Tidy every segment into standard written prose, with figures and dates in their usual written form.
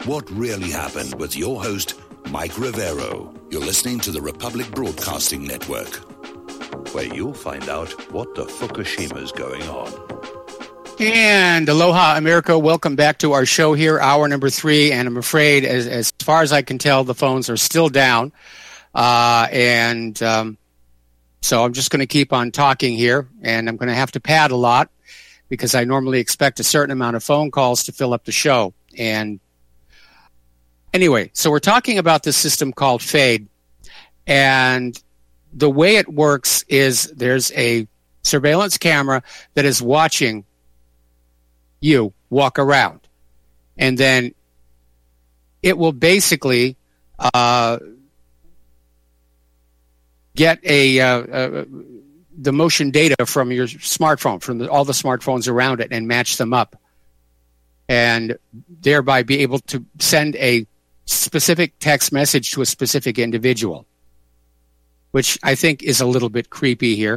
What Really Happened with your host, Mike Rivero. You're listening to the Republic Broadcasting Network, where you'll find out what the Fukushima's going on. And aloha, America. Welcome back to our show here, hour number 3. And I'm afraid, as far as I can tell, the phones are still down. So I'm just going to keep on talking here, and I'm going to have to pad a lot because I normally expect a certain amount of phone calls to fill up the show. And anyway, so we're talking about this system called FADE, and the way it works is there's a surveillance camera that is watching you walk around, and then it will basically get the motion data from your smartphone, from all the smartphones around it, and match them up, and thereby be able to send a specific text message to a specific individual, which I think is a little bit creepy here.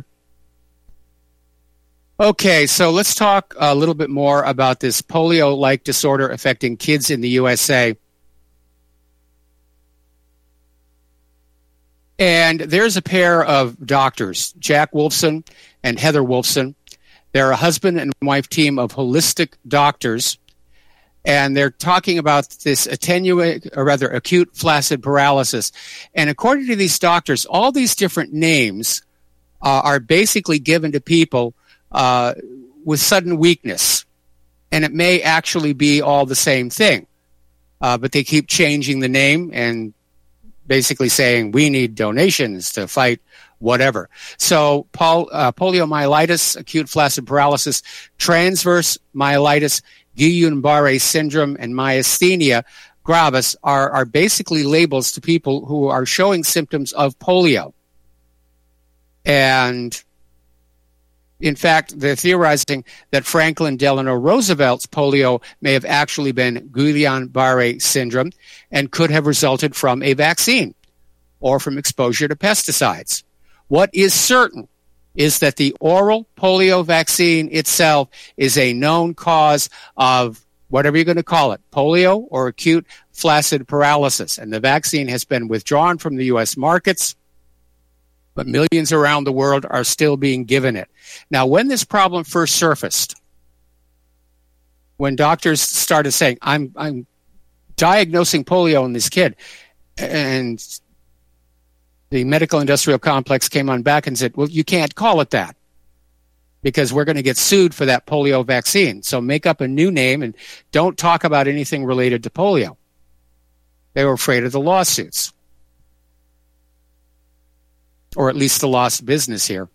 Okay, so let's talk a little bit more about this polio-like disorder affecting kids in the USA. And there's a pair of doctors, Jack Wolfson and Heather Wolfson. They're a husband and wife team of holistic doctors, and they're talking about this acute flaccid paralysis. And according to these doctors, all these different names are basically given to people with sudden weakness, and it may actually be all the same thing, but they keep changing the name and basically saying, we need donations to fight whatever. So poliomyelitis, acute flaccid paralysis, transverse myelitis, Guillain-Barré syndrome, and myasthenia gravis are basically labels to people who are showing symptoms of polio. And in fact, they're theorizing that Franklin Delano Roosevelt's polio may have actually been Guillain-Barré syndrome and could have resulted from a vaccine or from exposure to pesticides. What is certain is that the oral polio vaccine itself is a known cause of whatever you're going to call it, polio or acute flaccid paralysis. And the vaccine has been withdrawn from the U.S. markets, but millions around the world are still being given it. Now, when this problem first surfaced, when doctors started saying, I'm diagnosing polio in this kid, and the medical industrial complex came on back and said, well, you can't call it that because we're going to get sued for that polio vaccine. So make up a new name and don't talk about anything related to polio. They were afraid of the lawsuits, or at least the lost business here.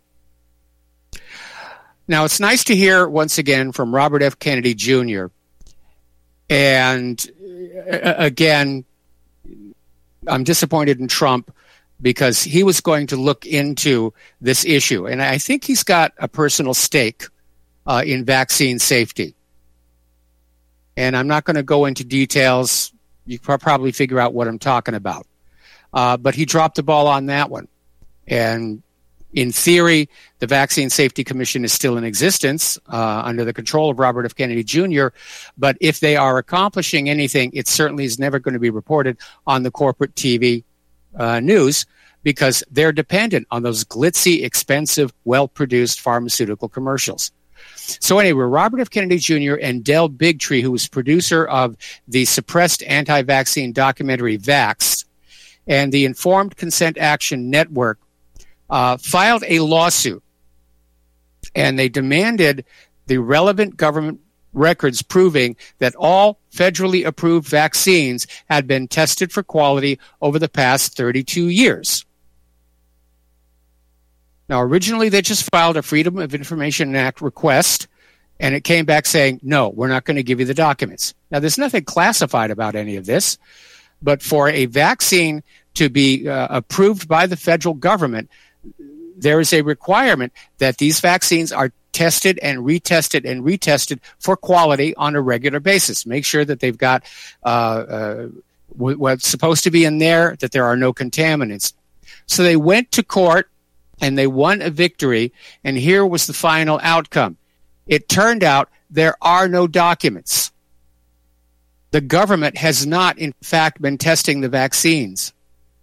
Now, it's nice to hear once again from Robert F. Kennedy Jr. And again, I'm disappointed in Trump because he was going to look into this issue. And I think he's got a personal stake in vaccine safety. And I'm not going to go into details. You can probably figure out what I'm talking about. But he dropped the ball on that one. And in theory, the Vaccine Safety Commission is still in existence under the control of Robert F. Kennedy Jr., but if they are accomplishing anything, it certainly is never going to be reported on the corporate TV news because they're dependent on those glitzy, expensive, well-produced pharmaceutical commercials. So anyway, Robert F. Kennedy Jr. and Del Bigtree, who was producer of the suppressed anti-vaccine documentary Vaxxed and the Informed Consent Action Network, filed a lawsuit, and they demanded the relevant government records proving that all federally approved vaccines had been tested for quality over the past 32 years. Now, originally, they just filed a Freedom of Information Act request, and it came back saying, no, we're not going to give you the documents. Now, there's nothing classified about any of this, but for a vaccine to be approved by the federal government, there is a requirement that these vaccines are tested and retested for quality on a regular basis. Make sure that they've got what's supposed to be in there, that there are no contaminants. So they went to court and they won a victory, and here was the final outcome. It turned out there are no documents. the government has not, in fact, been testing the vaccines.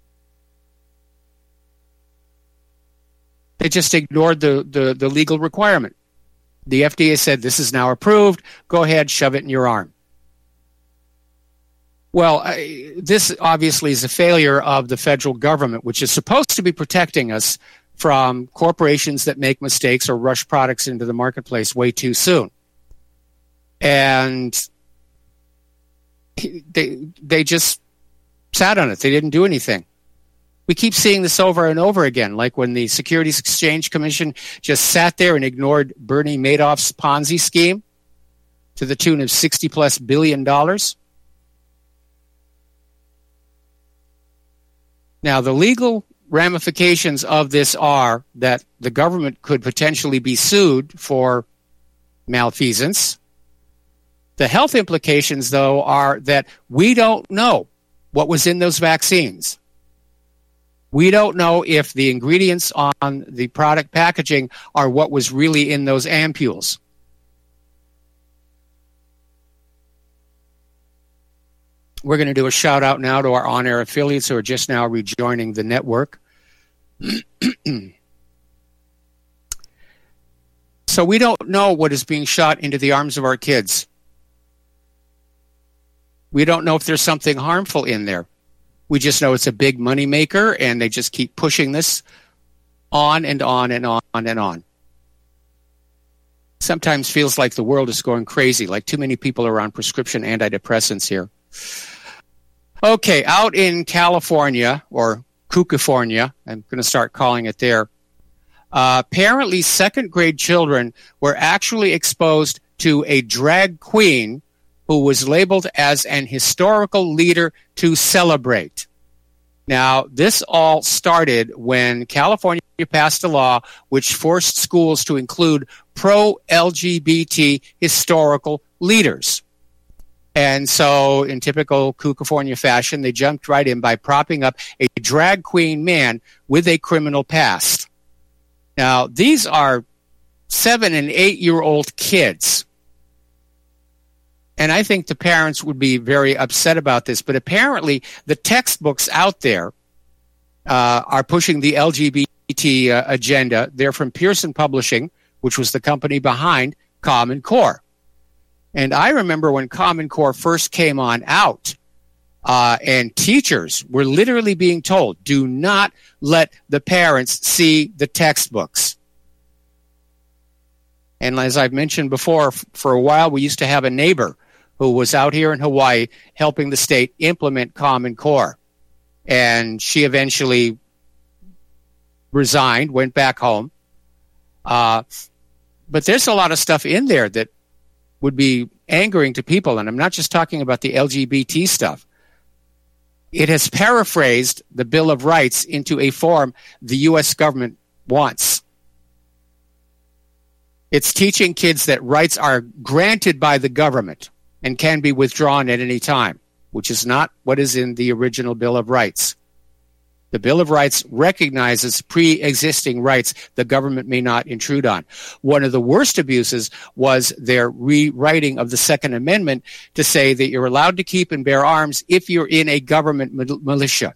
They just ignored the legal requirement. The FDA said, this is now approved. Go ahead, shove it in your arm. Well, this obviously is a failure of the federal government, which is supposed to be protecting us from corporations that make mistakes or rush products into the marketplace way too soon. And they just sat on it. They didn't do anything. We keep seeing this over and over again, like when the Securities Exchange Commission just sat there and ignored Bernie Madoff's Ponzi scheme to the tune of $60+ billion. Now, the legal ramifications of this are that the government could potentially be sued for malfeasance. The health implications, though, are that we don't know what was in those vaccines. We don't know if the ingredients on the product packaging are what was really in those ampules. We're going to do a shout out now to our on-air affiliates who are just now rejoining the network. So we don't know what is being shot into the arms of our kids. We don't know if there's something harmful in there. We just know it's a big money maker, and they just keep pushing this on and on and on and on. Sometimes feels like the world is going crazy, like too many people are on prescription antidepressants here. Okay, out in California, or Cucafornia, I'm going to start calling it there, apparently second-grade children were actually exposed to a drag queen who was labeled as an historical leader to celebrate. Now, this all started when California passed a law which forced schools to include pro-LGBT historical leaders. And so, in typical Cucafornia fashion, they jumped right in by propping up a drag queen man with a criminal past. Now, these are 7- and 8-year-old kids. And I think the parents would be very upset about this. But apparently, the textbooks out there are pushing the LGBT agenda. They're from Pearson Publishing, which was the company behind Common Core. And I remember when Common Core first came on out, and teachers were literally being told, do not let the parents see the textbooks. And as I've mentioned before, for a while we used to have a neighbor who was out here in Hawaii helping the state implement Common Core. And she eventually resigned, went back home. But there's a lot of stuff in there that would be angering to people, and I'm not just talking about the LGBT stuff. It has paraphrased the Bill of Rights into a form the U.S. government wants. It's teaching kids that rights are granted by the government and can be withdrawn at any time, which is not what is in the original Bill of Rights. The Bill of Rights recognizes pre-existing rights the government may not intrude on. One of the worst abuses was their rewriting of the Second Amendment to say that you're allowed to keep and bear arms if you're in a government militia.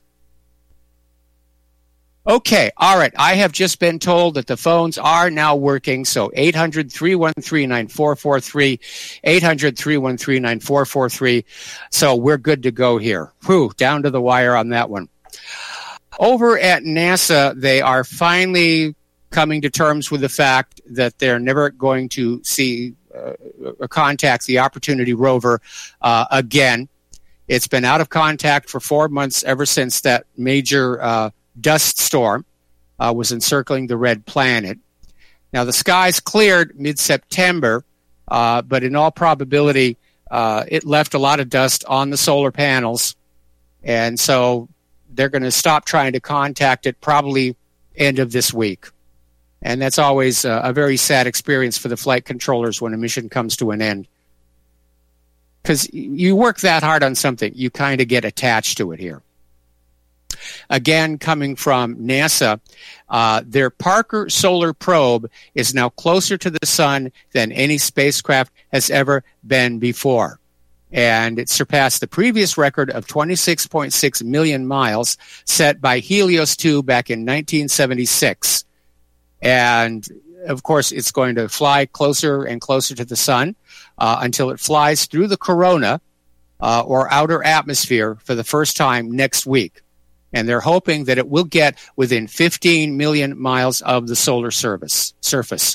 Okay, all right. I have just been told that the phones are now working, so 800-313-9443, 800-313-9443. So we're good to go here. Whew, down to the wire on that one. Over at NASA, they are finally coming to terms with the fact that they're never going to see or contact the Opportunity rover again. It's been out of contact for 4 months ever since that major dust storm was encircling the red planet. Now, the skies cleared mid-September, but in all probability, it left a lot of dust on the solar panels, and so they're going to stop trying to contact it probably end of this week. And that's always a very sad experience for the flight controllers when a mission comes to an end. Because you work that hard on something, you kind of get attached to it here. Again, coming from NASA, their Parker Solar Probe is now closer to the sun than any spacecraft has ever been before. and it surpassed the previous record of 26.6 million miles set by Helios 2 back in 1976. And, of course, it's going to fly closer and closer to the sun until it flies through the corona or outer atmosphere for the first time next week. And they're hoping that it will get within 15 million miles of the solar surface.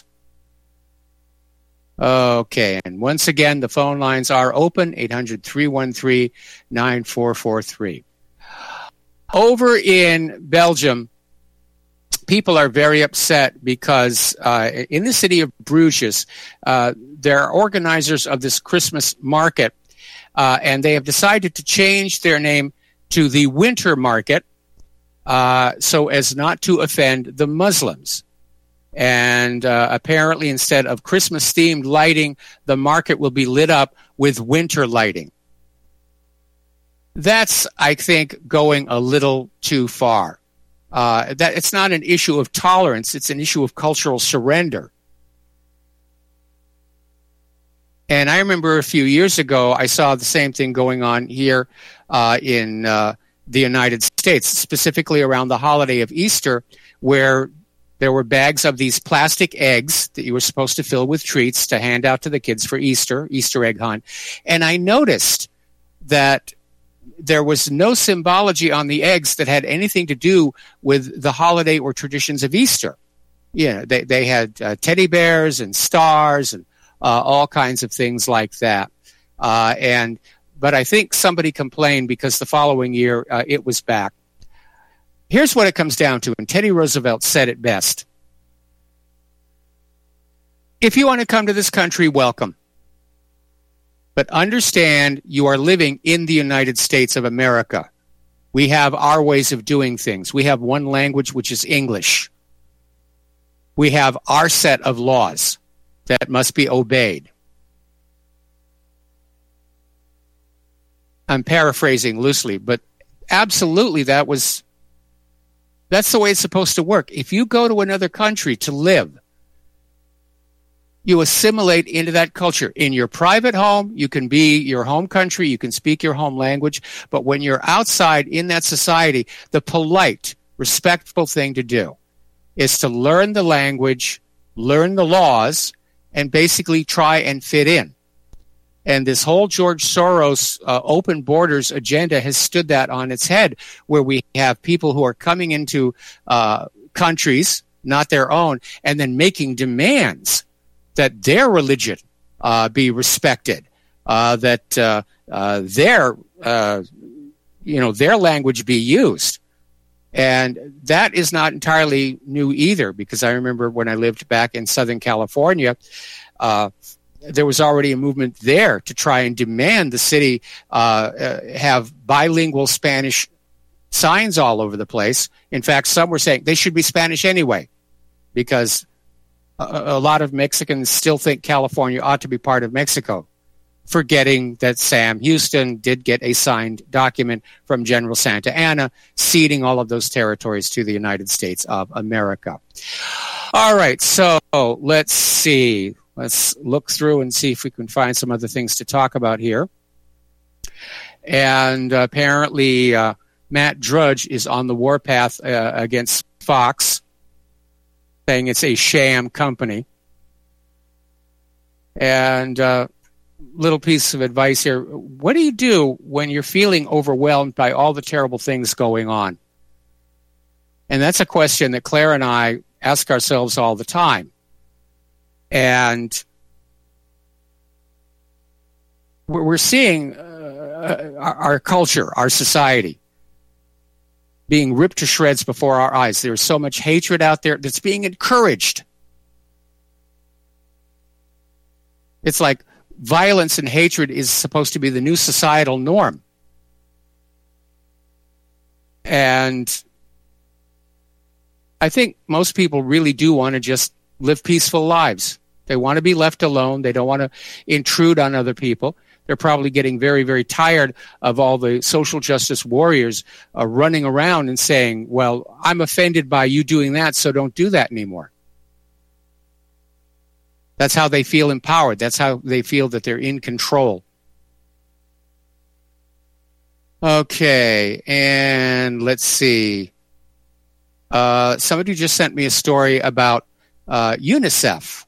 Okay, and once again, the phone lines are open, 800-313-9443. Over in Belgium, people are very upset because in the city of Bruges, there are organizers of this Christmas market, and they have decided to change their name to the Winter Market so as not to offend the Muslims. And apparently, instead of Christmas-themed lighting, the market will be lit up with winter lighting. That's, I think, going a little too far. That it's not an issue of tolerance; it's an issue of cultural surrender. And I remember a few years ago, I saw the same thing going on here in the United States, specifically around the holiday of Easter, where there were bags of these plastic eggs that you were supposed to fill with treats to hand out to the kids for Easter egg hunt. And I noticed that there was no symbology on the eggs that had anything to do with the holiday or traditions of Easter. They had teddy bears and stars and all kinds of things like that. But I think somebody complained because the following year it was back. Here's what it comes down to, and Teddy Roosevelt said it best. If you want to come to this country, welcome. But understand you are living in the United States of America. We have our ways of doing things. We have one language, which is English. We have our set of laws that must be obeyed. I'm paraphrasing loosely, but absolutely that's the way it's supposed to work. If you go to another country to live, you assimilate into that culture. In your private home, you can be your home country, you can speak your home language, but when you're outside in that society, the polite, respectful thing to do is to learn the language, learn the laws, and basically try and fit in. And this whole George Soros open borders agenda has stood that on its head, where we have people who are coming into countries, not their own, and then making demands that their religion be respected, that their language be used. And that is not entirely new either, because I remember when I lived back in Southern California, there was already a movement there to try and demand the city have bilingual Spanish signs all over the place. In fact, some were saying they should be Spanish anyway, because a lot of Mexicans still think California ought to be part of Mexico, forgetting that Sam Houston did get a signed document from General Santa Anna ceding all of those territories to the United States of America. All right, so let's see. Let's look through and see if we can find some other things to talk about here. And apparently Matt Drudge is on the warpath against Fox, saying it's a sham company. And little piece of advice here. What do you do when you're feeling overwhelmed by all the terrible things going on? And that's a question that Claire and I ask ourselves all the time. And we're seeing our culture, our society, being ripped to shreds before our eyes. There's so much hatred out there that's being encouraged. It's like violence and hatred is supposed to be the new societal norm. And I think most people really do want to just live peaceful lives. They want to be left alone. They don't want to intrude on other people. They're probably getting very, very tired of all the social justice warriors running around and saying, well, I'm offended by you doing that, so don't do that anymore. That's how they feel empowered. That's how they feel that they're in control. Okay, and let's see. Somebody just sent me a story about UNICEF.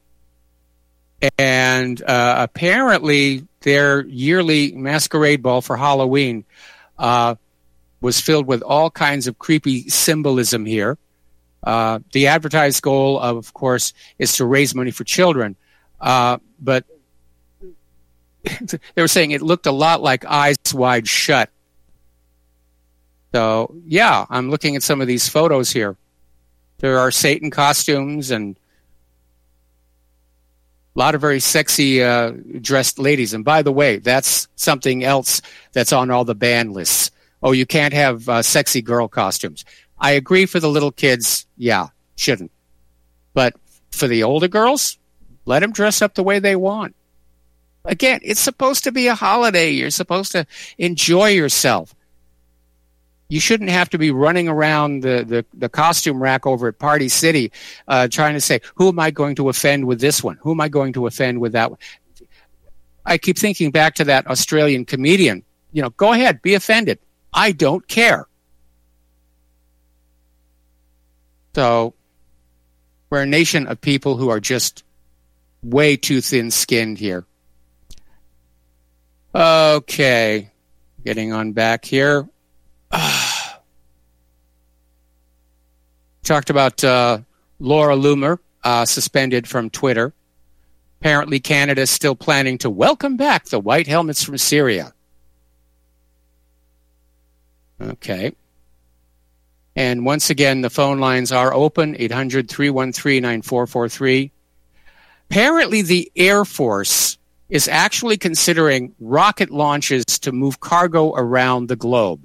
And apparently their yearly masquerade ball for Halloween was filled with all kinds of creepy symbolism here. The advertised goal, of course, is to raise money for children. But they were saying it looked a lot like Eyes Wide Shut. So, yeah, I'm looking at some of these photos here. There are Satan costumes and a lot of very sexy dressed ladies. And by the way, that's something else that's on all the ban lists. Oh, you can't have sexy girl costumes. I agree for the little kids, yeah, shouldn't. But for the older girls, let them dress up the way they want. Again, it's supposed to be a holiday. You're supposed to enjoy yourself. You shouldn't have to be running around the costume rack over at Party City trying to say, who am I going to offend with this one? Who am I going to offend with that one? I keep thinking back to that Australian comedian. You know, go ahead, be offended. I don't care. So we're a nation of people who are just way too thin-skinned here. Okay, getting on back here. Talked about Laura Loomer, suspended from Twitter. Apparently Canada is still planning to welcome back the white helmets from Syria. Okay. And once again, the phone lines are open, 800-313-9443. Apparently the Air Force is actually considering rocket launches to move cargo around the globe.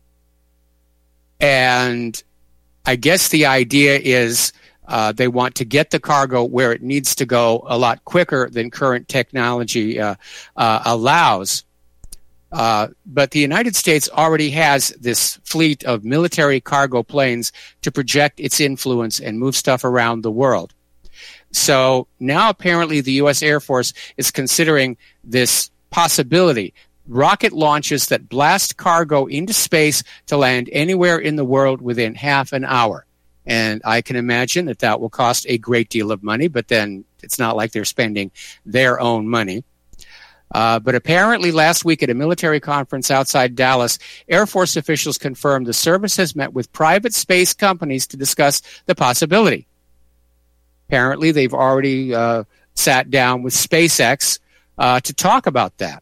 And I guess the idea is they want to get the cargo where it needs to go a lot quicker than current technology allows. But the United States already has this fleet of military cargo planes to project its influence and move stuff around the world. So now apparently the U.S. Air Force is considering this possibility. Rocket launches that blast cargo into space to land anywhere in the world within half an hour. And I can imagine that that will cost a great deal of money, but then it's not like they're spending their own money. But apparently last week at a military conference outside Dallas, Air Force officials confirmed the service has met with private space companies to discuss the possibility. Apparently they've already sat down with SpaceX to talk about that.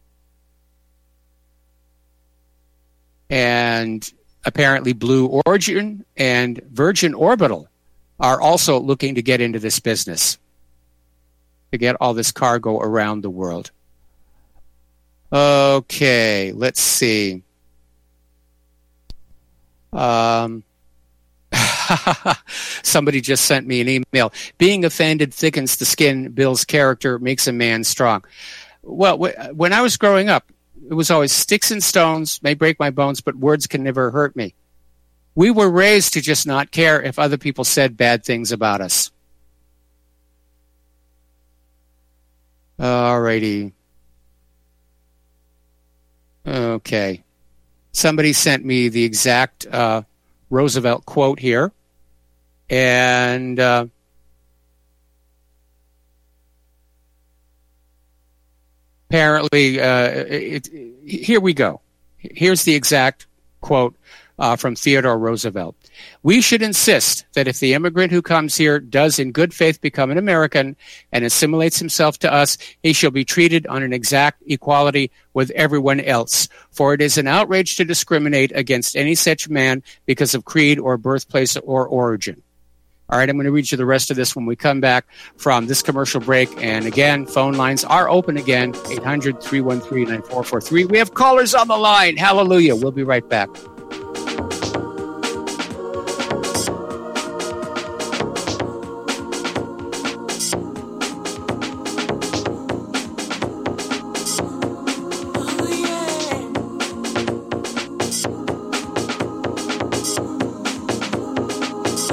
And apparently Blue Origin and Virgin Orbital are also looking to get into this business, to get all this cargo around the world. Okay, let's see. Somebody just sent me an email. Being offended thickens the skin, builds character, makes a man strong. Well, when I was growing up, it was always sticks and stones may break my bones, but words can never hurt me. We were raised to just not care if other people said bad things about us. Alrighty. Okay. Somebody sent me the exact Roosevelt quote here. And apparently, here we go. Here's the exact quote from Theodore Roosevelt. We should insist that if the immigrant who comes here does in good faith become an American and assimilates himself to us, he shall be treated on an exact equality with everyone else. For it is an outrage to discriminate against any such man because of creed or birthplace or origin. All right, I'm going to read you the rest of this when we come back from this commercial break. And again, phone lines are open again, 800-313-9443. We have callers on the line. Hallelujah. We'll be right back.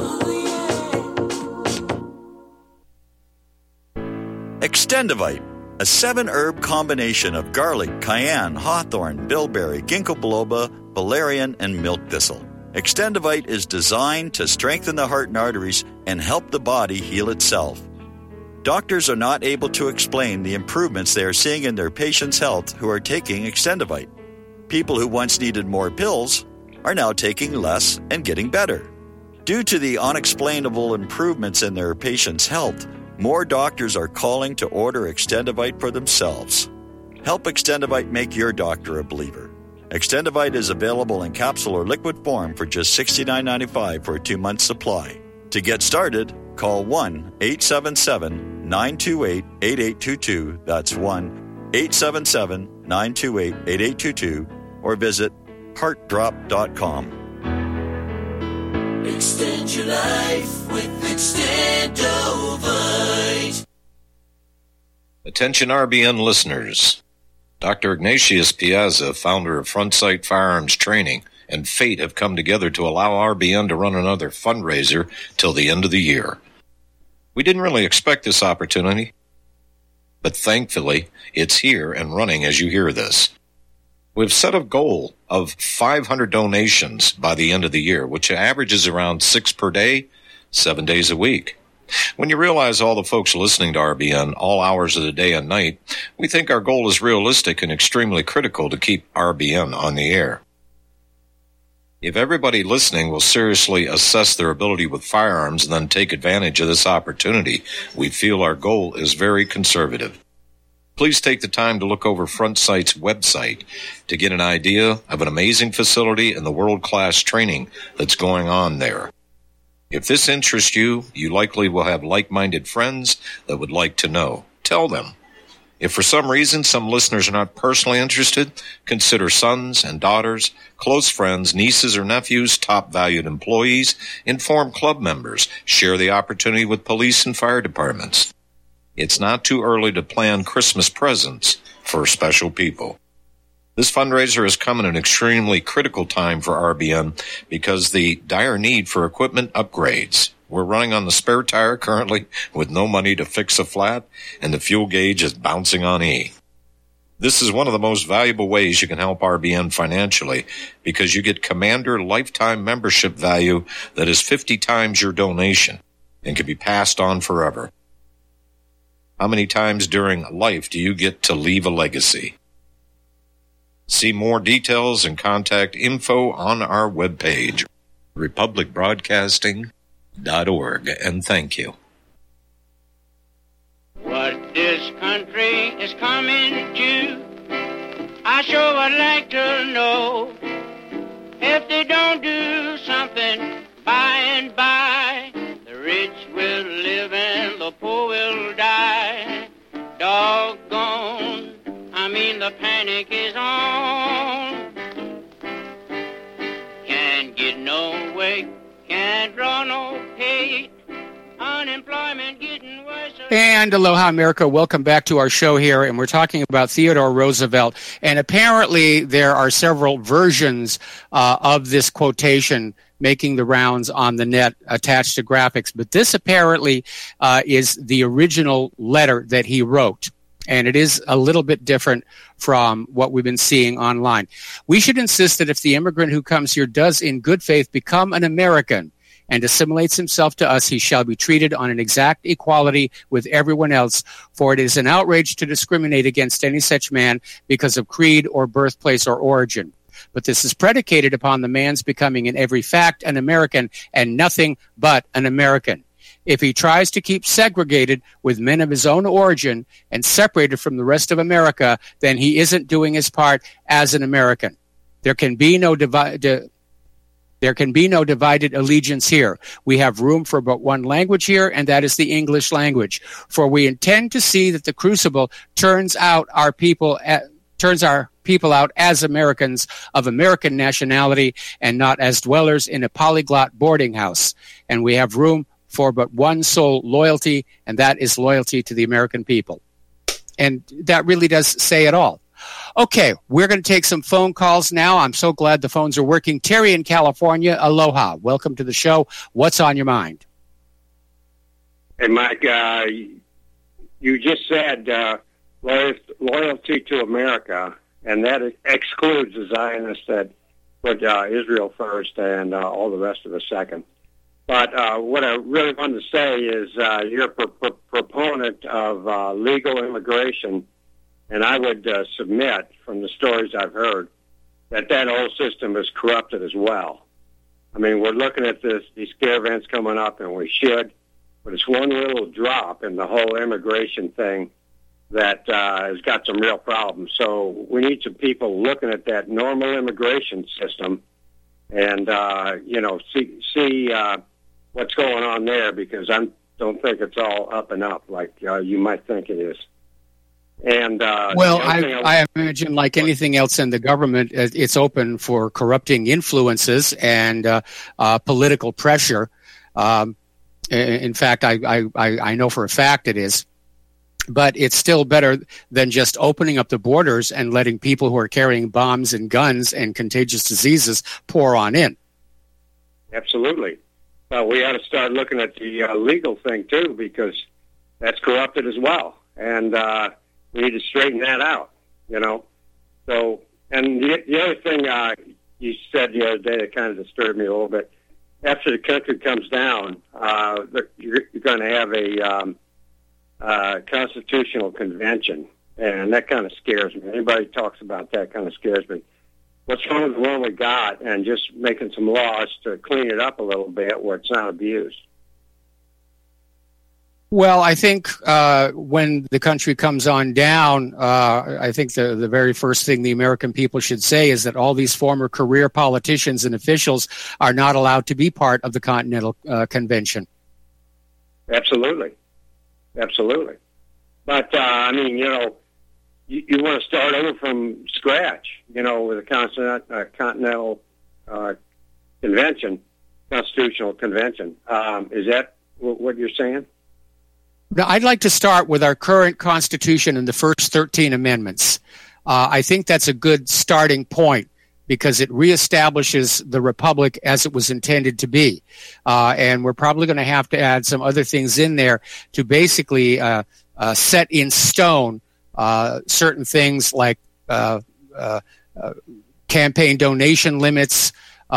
Extendivite A 7-herb combination of garlic, cayenne, hawthorn, bilberry, ginkgo biloba, valerian, and milk thistle. Extendivite is designed to strengthen the heart and arteries and help the body heal itself. Doctors are not able to explain the improvements they are seeing in their patients' health who are taking Extendivite. People who once needed more pills are now taking less and getting better. Due to the unexplainable improvements in their patients' health, more doctors are calling to order Extendivite for themselves. Help Extendivite make your doctor a believer. Extendivite is available in capsule or liquid form for just $69.95 for a 2-month supply. To get started, call 1-877-928-8822. That's 1-877-928-8822. Or visit heartdrop.com. Extend your life with Extendovite. Attention RBN listeners. Dr. Ignatius Piazza, founder of Front Sight Firearms Training, and Fate have come together to allow RBN to run another fundraiser till the end of the year. We didn't really expect this opportunity, but thankfully it's here and running as you hear this. We've set a goal of 500 donations by the end of the year, which averages around 6 per day, 7 days a week. When you realize all the folks listening to RBN all hours of the day and night, we think our goal is realistic and extremely critical to keep RBN on the air. If everybody listening will seriously assess their ability with firearms and then take advantage of this opportunity, we feel our goal is very conservative. Please take the time to look over Front Sight's website to get an idea of an amazing facility and the world-class training that's going on there. If this interests you, you likely will have like-minded friends that would like to know. Tell them. If for some reason some listeners are not personally interested, consider sons and daughters, close friends, nieces or nephews, top valued employees, inform club members, share the opportunity with police and fire departments. It's not too early to plan Christmas presents for special people. This fundraiser has come at an extremely critical time for RBN because the dire need for equipment upgrades. We're running on the spare tire currently with no money to fix a flat, and the fuel gauge is bouncing on E. This is one of the most valuable ways you can help RBN financially because you get Commander lifetime membership value that is 50 times your donation and can be passed on forever. How many times during life do you get to leave a legacy? See more details and contact info on our webpage, republicbroadcasting.org, and thank you. What this country is coming to, I sure would like to know. If they don't do something by and by, the rich will live and the poor will die. Doggone, I mean the panic is on. Can't get no way, can't draw no pay. Unemployment getting worse. And aloha, America. Welcome back to our show here. And we're talking about Theodore Roosevelt. And apparently there are several versions of this quotation making the rounds on the net attached to graphics. But this apparently is the original letter that he wrote. And it is a little bit different from what we've been seeing online. We should insist that if the immigrant who comes here does in good faith become an American and assimilates himself to us, he shall be treated on an exact equality with everyone else, for it is an outrage to discriminate against any such man because of creed or birthplace or origin. But this is predicated upon the man's becoming in every fact an American and nothing but an American. If he tries to keep segregated with men of his own origin and separated from the rest of America, then he isn't doing his part as an American. There can be no divided allegiance here. We have room for but one language here, and that is the English language. For we intend to see that the crucible turns our people out as Americans of American nationality and not as dwellers in a polyglot boarding house. And we have room for but one sole loyalty, and that is loyalty to the American people. And that really does say it all. Okay, we're going to take some phone calls now. I'm so glad the phones are working. Terry in California, aloha. Welcome to the show. What's on your mind? Hey, Mike, you just said loyalty to America, and that excludes the Zionists that put Israel first and all the rest of us second. But what I really wanted to say is you're a proponent of legal immigration, and I would submit from the stories I've heard that whole system is corrupted as well. I mean, we're looking at these caravans coming up, and we should, but it's one little drop in the whole immigration thing that has got some real problems. So we need some people looking at that normal immigration system and, see what's going on there, because I don't think it's all up and up like you might think it is. And I imagine, like anything else in the government, it's open for corrupting influences and political pressure. In fact, I know for a fact it is. But it's still better than just opening up the borders and letting people who are carrying bombs and guns and contagious diseases pour on in. Absolutely. We ought to start looking at the legal thing, too, because that's corrupted as well. And we need to straighten that out, So, and the other thing you said the other day that kind of disturbed me a little bit, after the country comes down, you're going to have a constitutional convention, and that kind of scares me. Anybody talks about that kind of scares me. What's wrong with the one we got and just making some laws to clean it up a little bit where it's not abused? Well, I think when the country comes on down, I think the very first thing the American people should say is that all these former career politicians and officials are not allowed to be part of the Continental Convention. Absolutely. But, you want to start over from scratch, with a Continental Convention, Constitutional Convention. Is that what you're saying? Now, I'd like to start with our current Constitution and the first 13 amendments. I think that's a good starting point because it reestablishes the republic as it was intended to be. And we're probably going to have to add some other things in there to basically set in stone certain things like campaign donation limits.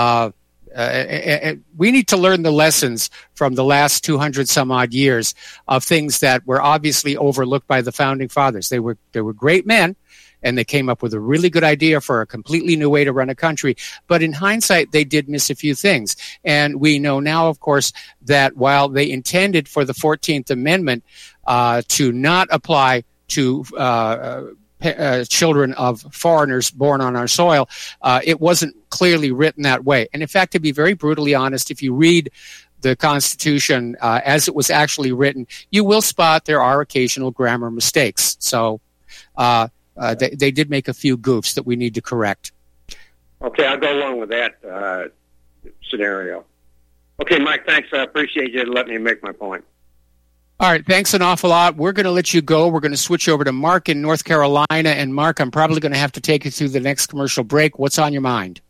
We need to learn the lessons from the last 200 some odd years of things that were obviously overlooked by the founding fathers. They were great men, and they came up with a really good idea for a completely new way to run a country. But in hindsight, they did miss a few things. And we know now, of course, that while they intended for the 14th Amendment to not apply to children of foreigners born on our soil, it wasn't clearly written that way. And in fact, to be very brutally honest, if you read the Constitution as it was actually written, you will spot there are occasional grammar mistakes. So they did make a few goofs that we need to correct. Okay, I'll go along with that scenario. Okay, Mike, thanks. I appreciate you letting me make my point. All right, thanks an awful lot. We're going to let you go. We're going to switch over to Mark in North Carolina. And Mark, I'm probably going to have to take you through the next commercial break. What's on your mind?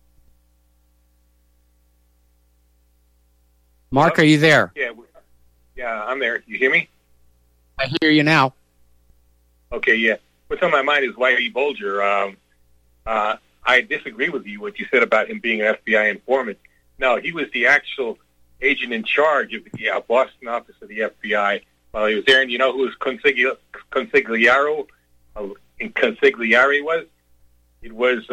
Mark, are you there? Yeah, I'm there. You hear me? I hear you now. Okay, yeah. What's on my mind is Whitey Bulger. I disagree with you, what you said about him being an FBI informant. No, he was the actual agent in charge of the Boston office of the FBI while he was there. And you know who his consigliere was? It was,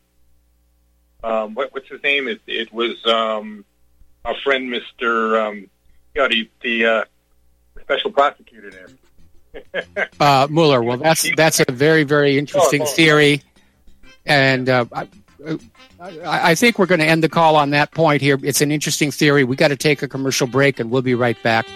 what's his name? It was our friend Mr. The special prosecutor there. Mueller. Well, that's a very, very interesting theory. And I think we're going to end the call on that point here. It's an interesting theory. We got to take a commercial break, and we'll be right back.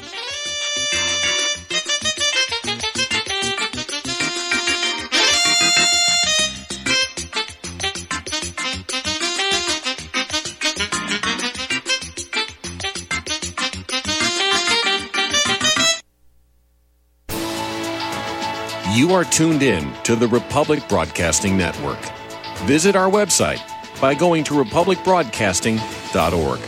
You are tuned in to the Republic Broadcasting Network. Visit our website by going to republicbroadcasting.org.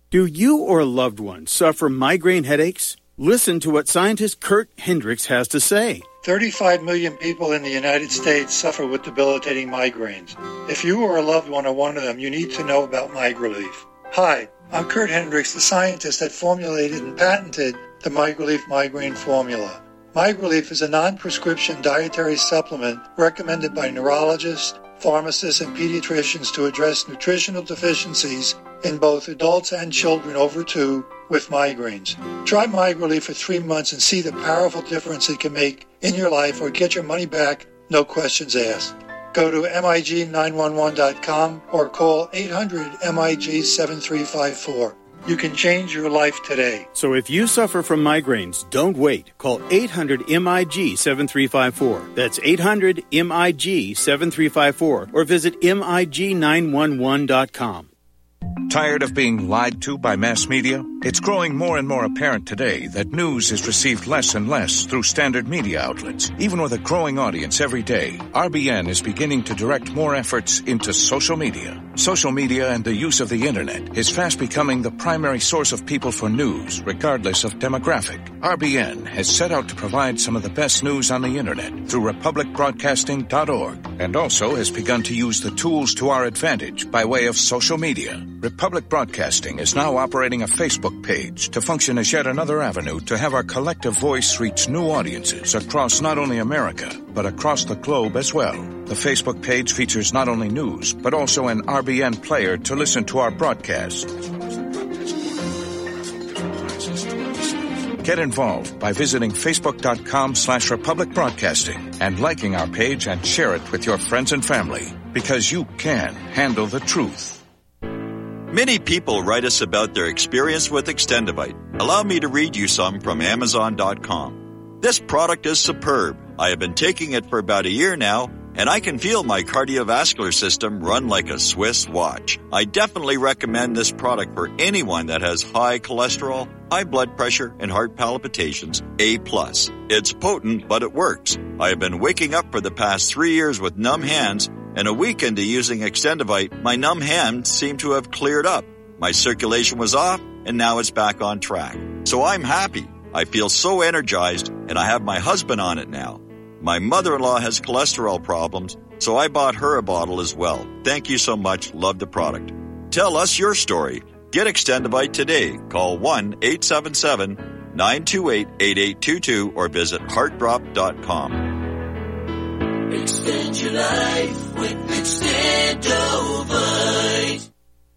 Do you or a loved one suffer migraine headaches? Listen to what scientist Kurt Hendricks has to say. 35 million people in the United States suffer with debilitating migraines. If you or a loved one are one of them, you need to know about MigraLief. Hi, I'm Kurt Hendricks, the scientist that formulated and patented the MigraLief migraine formula. MigraLief is a non-prescription dietary supplement recommended by neurologists, pharmacists, and pediatricians to address nutritional deficiencies in both adults and children over 2 with migraines. Try MigraLief for 3 months and see the powerful difference it can make in your life, or get your money back, no questions asked. Go to MIG911.com or call 800-MIG-7354. You can change your life today. So if you suffer from migraines, don't wait. Call 800-MIG-7354. That's 800-MIG-7354. Or visit MIG911.com. Tired of being lied to by mass media? It's growing more and more apparent today that news is received less and less through standard media outlets. Even with a growing audience every day, RBN is beginning to direct more efforts into social media. Social media and the use of the internet is fast becoming the primary source of people for news, regardless of demographic. RBN has set out to provide some of the best news on the internet through republicbroadcasting.org, and also has begun to use the tools to our advantage by way of social media. Republic Broadcasting is now operating a Facebook page to function as yet another avenue to have our collective voice reach new audiences across not only America, but across the globe as well. The Facebook page features not only news, but also an RBN player to listen to our broadcast. Get involved by visiting facebook.com/Republic Broadcasting and liking our page, and share it with your friends and family, because you can handle the truth. Many people write us about their experience with Extendivite. Allow me to read you some from Amazon.com. This product is superb. I have been taking it for about a year now, and I can feel my cardiovascular system run like a Swiss watch. I definitely recommend this product for anyone that has high cholesterol, high blood pressure, and heart palpitations, A+. It's potent, but it works. I have been waking up for the past 3 years with numb hands, and a week into using Extendivite, my numb hands seem to have cleared up. My circulation was off, and now it's back on track. So I'm happy. I feel so energized, and I have my husband on it now. My mother-in-law has cholesterol problems, so I bought her a bottle as well. Thank you so much. Love the product. Tell us your story. Get Extendivite today. Call 1-877-928-8822 or visit heartdrop.com. Extend your life with Extendovite.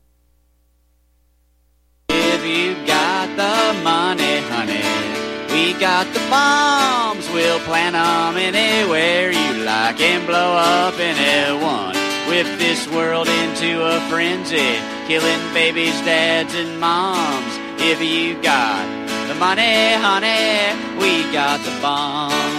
If you got the money, honey, we got the bombs. We'll plant them anywhere you like and blow up anyone. Whip this world into a frenzy, killing babies, dads, and moms. If you got the money, honey, we got the bombs.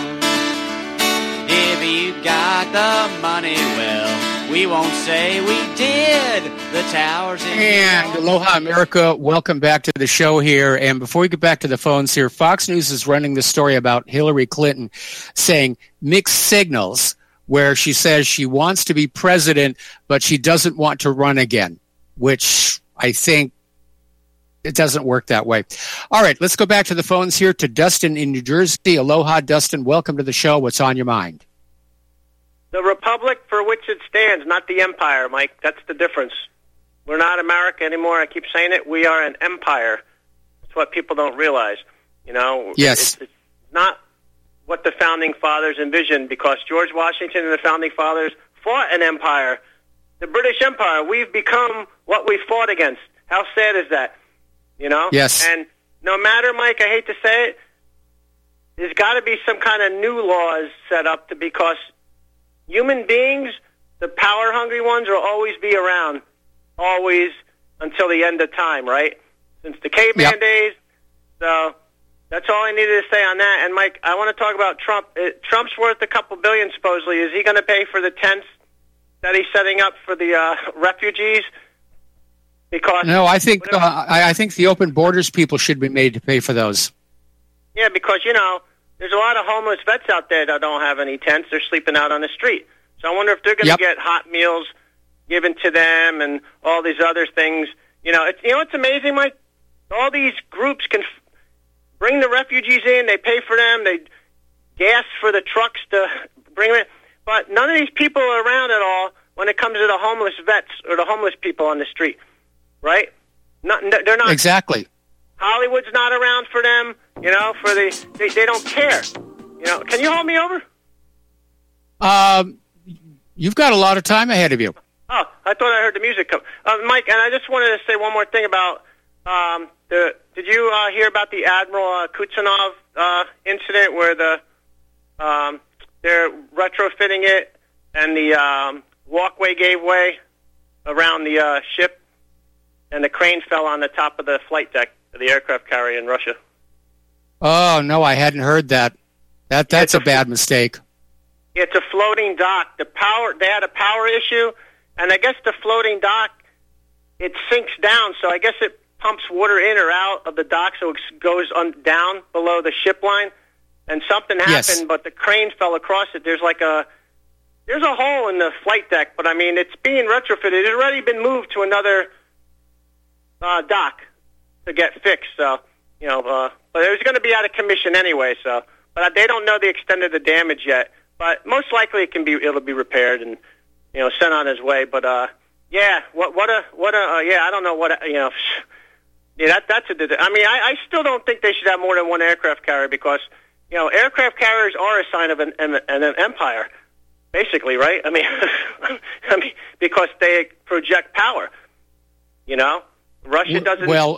If you got the money, well, we won't say we did. The towers in and Aloha America, welcome back to the show here. And before we get back to the phones here, Fox News is running the story about Hillary Clinton saying mixed signals, where she says she wants to be president, but she doesn't want to run again, which I think it doesn't work that way. All right, let's go back to the phones here to Dustin in New Jersey. Aloha, Dustin. Welcome to the show. What's on your mind? The republic for which it stands, not the empire, Mike. That's the difference. We're not America anymore. I keep saying it. We are an empire. That's what people don't realize. You know, yes. It's not what the Founding Fathers envisioned, because George Washington and the Founding Fathers fought an empire. The British Empire, we've become what we fought against. How sad is that? You know? Yes. And no matter, Mike, I hate to say it, there's got to be some kind of new laws set up because human beings, the power-hungry ones, will always be around, always until the end of time, right? Since the caveman days. So that's all I needed to say on that. And, Mike, I want to talk about Trump. Trump's worth a couple billion, supposedly. Is he going to pay for the tents that he's setting up for the refugees? Because no, I think the open borders people should be made to pay for those. Yeah, because, you know, there's a lot of homeless vets out there that don't have any tents. They're sleeping out on the street. So I wonder if they're going to get hot meals given to them and all these other things. You know, it's amazing, Mike. all these groups can bring the refugees in. They pay for them. They gas for the trucks to bring them in. But none of these people are around at all when it comes to the homeless vets or the homeless people on the street, right? They're not. Exactly. Hollywood's not around for them, you know, they don't care. You know, can you hold me over? You've got a lot of time ahead of you. Oh, I thought I heard the music come. Mike, and I just wanted to say one more thing about did you hear about the Admiral Kutsunov incident where they're retrofitting it and the walkway gave way around the ship and the crane fell on the top of the flight deck of the aircraft carrier in Russia? Oh, no, I hadn't heard that. That's a bad mistake. It's a floating dock. They had a power issue, and I guess the floating dock, it sinks down, so I guess it pumps water in or out of the dock so it goes down below the ship line, and something happened, but the crane fell across it. There's a hole in the flight deck, but I mean, it's being retrofitted. It's already been moved to another dock to get fixed, so, you know, but it was going to be out of commission anyway, so, but they don't know the extent of the damage yet, but most likely it'll be repaired and, you know, sent on its way, but, yeah, I don't know what, you know, yeah, I mean, I still don't think they should have more than one aircraft carrier because, you know, aircraft carriers are a sign of an empire, basically, right? I mean, because they project power, you know? Russia doesn't... Well,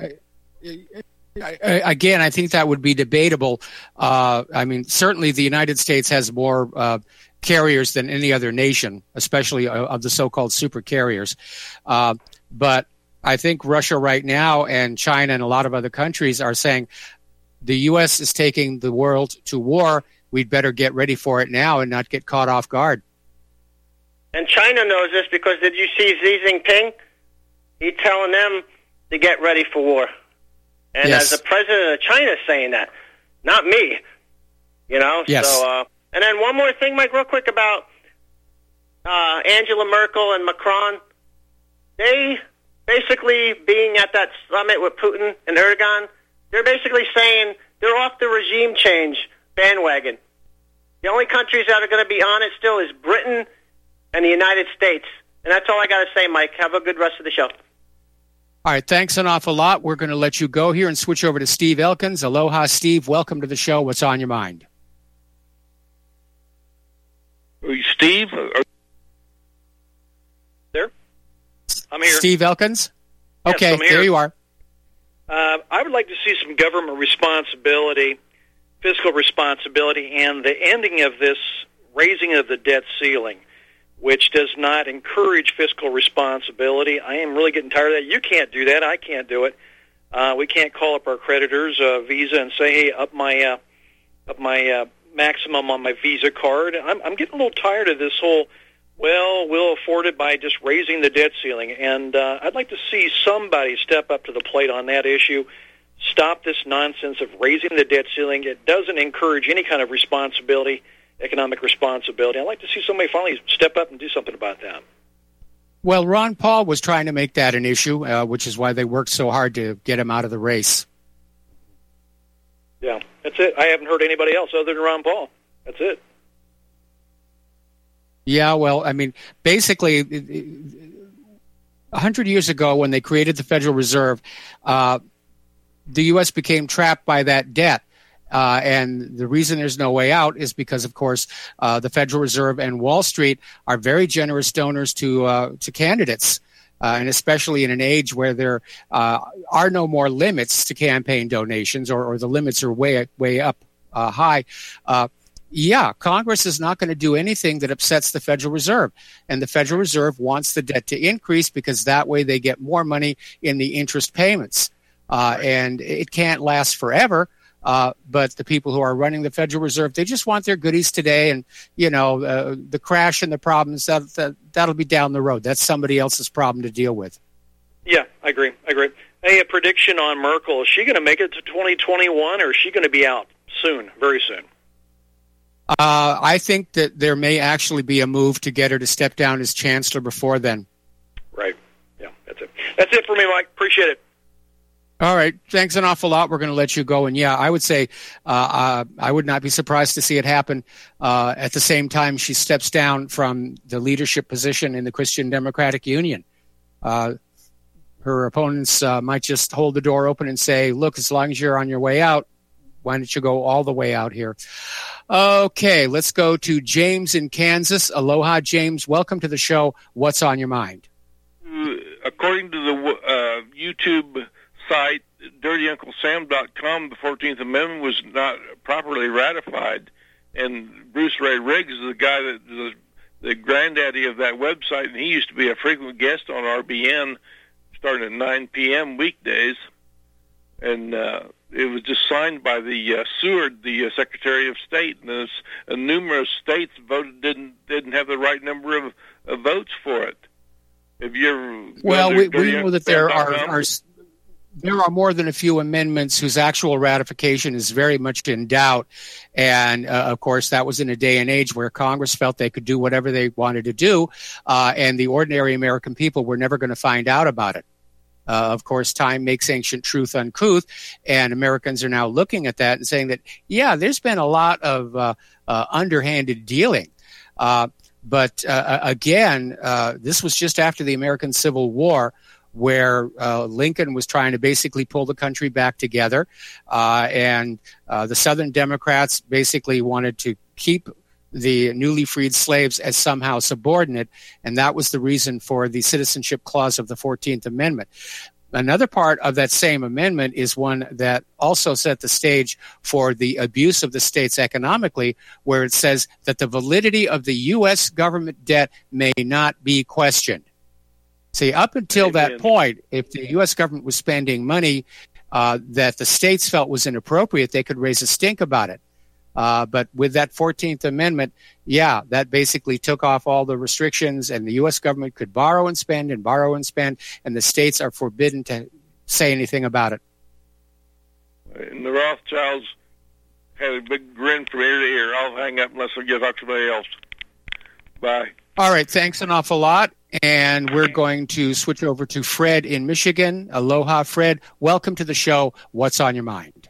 again, I think that would be debatable. I mean, certainly the United States has more carriers than any other nation, especially of the so-called super carriers. But I think Russia right now and China and a lot of other countries are saying the U.S. is taking the world to war. We'd better get ready for it now and not get caught off guard. And China knows this because did you see Xi Jinping? He's telling them to get ready for war. And yes. As the president of China saying that, not me. You know? Yes. So, and then one more thing, Mike, real quick about Angela Merkel and Macron. They basically being at that summit with Putin and Erdogan, they're basically saying they're off the regime change bandwagon. The only countries that are going to be on it still is Britain and the United States. And that's all I got to say, Mike. Have a good rest of the show. All right, thanks an awful lot. We're going to let you go here and switch over to Steve Elkins. Aloha, Steve. Welcome to the show. What's on your mind? Steve? There? I'm here. Steve Elkins? Okay, yes, there you are. I would like to see some government responsibility, fiscal responsibility, and the ending of this raising of the debt ceiling, which does not encourage fiscal responsibility. I am really getting tired of that. You can't do that. I can't do it. We can't call up our creditors, Visa, and say, "Hey, up my maximum on my Visa card." I'm getting a little tired of this whole, well, we'll afford it by just raising the debt ceiling. And I'd like to see somebody step up to the plate on that issue. Stop this nonsense of raising the debt ceiling. It doesn't encourage any kind of responsibility, economic responsibility. I'd like to see somebody finally step up and do something about that. Well, Ron Paul was trying to make that an issue, which is why they worked so hard to get him out of the race. Yeah, that's it. I haven't heard anybody else other than Ron Paul. That's it. Yeah, well, I mean, basically, 100 years ago when they created the Federal Reserve, the U.S. became trapped by that debt. And the reason there's no way out is because, of course, the Federal Reserve and Wall Street are very generous donors to candidates, and especially in an age where there are no more limits to campaign donations, or the limits are way up high. Yeah, Congress is not going to do anything that upsets the Federal Reserve. And the Federal Reserve wants the debt to increase because that way they get more money in the interest payments. And it can't last forever. But the people who are running the Federal Reserve, they just want their goodies today. And, you know, the crash and the problems, that'll be down the road. That's somebody else's problem to deal with. Yeah, I agree. Hey, a prediction on Merkel. Is she going to make it to 2021, or is she going to be out soon, very soon? I think that there may actually be a move to get her to step down as chancellor before then. Right. Yeah, that's it. That's it for me, Mike. Appreciate it. All right. Thanks an awful lot. We're going to let you go. And yeah, I would say I would not be surprised to see it happen at the same time she steps down from the leadership position in the Christian Democratic Union. Her opponents might just hold the door open and say, look, as long as you're on your way out, why don't you go all the way out here? Okay, let's go to James in Kansas. Aloha, James. Welcome to the show. What's on your mind? According to the YouTube site, DirtyUncleSam.com, the 14th Amendment was not properly ratified. And Bruce Ray Riggs is the guy that is the granddaddy of that website, and he used to be a frequent guest on RBN starting at 9 p.m. weekdays. And it was just signed by the Seward, the Secretary of State, and numerous states voted didn't have the right number of votes for it. Have you ever? Well, we know that there are more than a few amendments whose actual ratification is very much in doubt, and of course that was in a day and age where Congress felt they could do whatever they wanted to do, and the ordinary American people were never going to find out about it. Of course, time makes ancient truth uncouth, and Americans are now looking at that and saying that, yeah, there's been a lot of underhanded dealing. But again, this was just after the American Civil War, where Lincoln was trying to basically pull the country back together, and the Southern Democrats basically wanted to keep the newly freed slaves as somehow subordinate, and that was the reason for the Citizenship Clause of the 14th Amendment. Another part of that same amendment is one that also set the stage for the abuse of the states economically, where it says that the validity of the U.S. government debt may not be questioned. See, up until that point, if the U.S. government was spending money that the states felt was inappropriate, they could raise a stink about it. But with that 14th Amendment, yeah, that basically took off all the restrictions, and the U.S. government could borrow and spend, and the states are forbidden to say anything about it. And the Rothschilds had a big grin from ear to ear. I'll hang up unless I get talk to somebody else. Bye. All right, thanks an awful lot. And we're going to switch over to Fred in Michigan. Aloha, Fred. Welcome to the show. What's on your mind?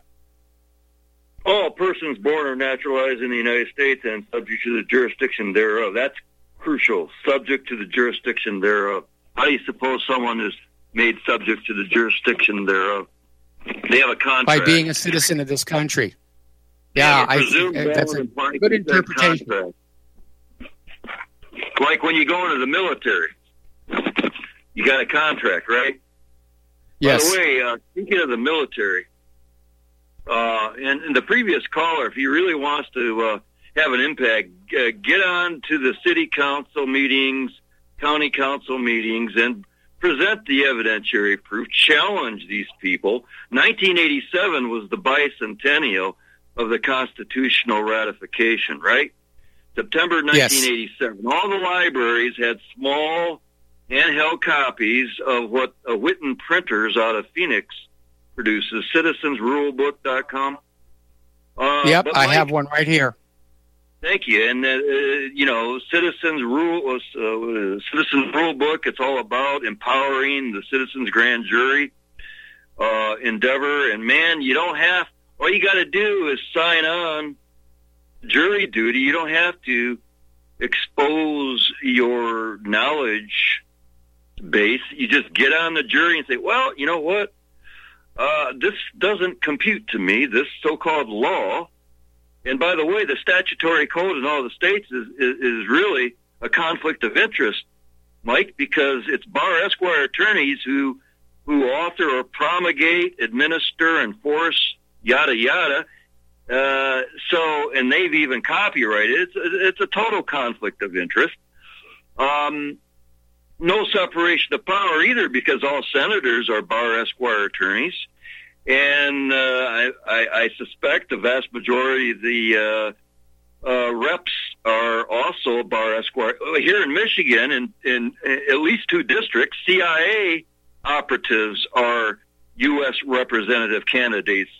All persons born or naturalized in the United States and subject to the jurisdiction thereof. That's crucial. Subject to the jurisdiction thereof. How do you suppose someone is made subject to the jurisdiction thereof? They have a contract. By being a citizen of this country. Yeah, that's a good interpretation. Contract. Like when you go into the military, you got a contract, right? Yes. By the way, speaking of the military, and the previous caller, if he really wants to have an impact, get on to the city council meetings, county council meetings, and present the evidentiary proof, challenge these people. 1987 was the bicentennial of the constitutional ratification, right? September 1987. Yes. All the libraries had small handheld copies of what Witten Printers out of Phoenix produces, citizensrulebook.com. Yep, I have one right here. Thank you. And, Citizens Rule Book, it's all about empowering the citizens' grand jury endeavor. And, man, all you got to do is sign on jury duty. You don't have to expose your knowledge base. You just get on the jury and say, well, you know what? This doesn't compute to me, this so-called law. And by the way, the statutory code in all the states is really a conflict of interest, Mike, because it's Bar Esquire attorneys who author or promulgate, administer, enforce, yada, yada. And they've even copyrighted. It's a total conflict of interest. No separation of power either, because all senators are Bar Esquire attorneys. And I suspect the vast majority of the reps are also Bar Esquire. Here in Michigan, in at least 2 districts, CIA operatives are U.S. representative candidates.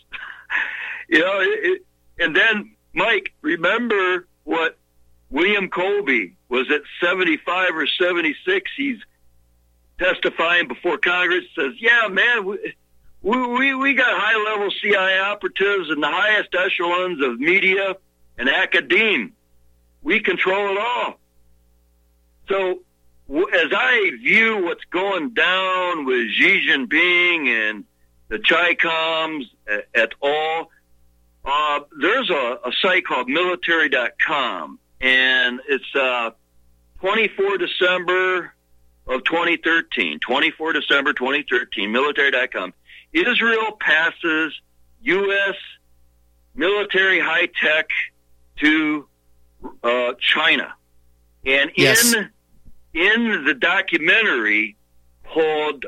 And then, Mike, remember what William Colby was at 75 or 76. He's testifying before Congress, says, yeah, man, We got high-level CIA operatives in the highest echelons of media and academia. We control it all. So as I view what's going down with Xi Jinping and the Chi-Coms et al., there's a site called military.com, and it's 24 December of 2013, 24 December 2013, military.com. Israel passes U.S. military high-tech to China. And yes. in the documentary called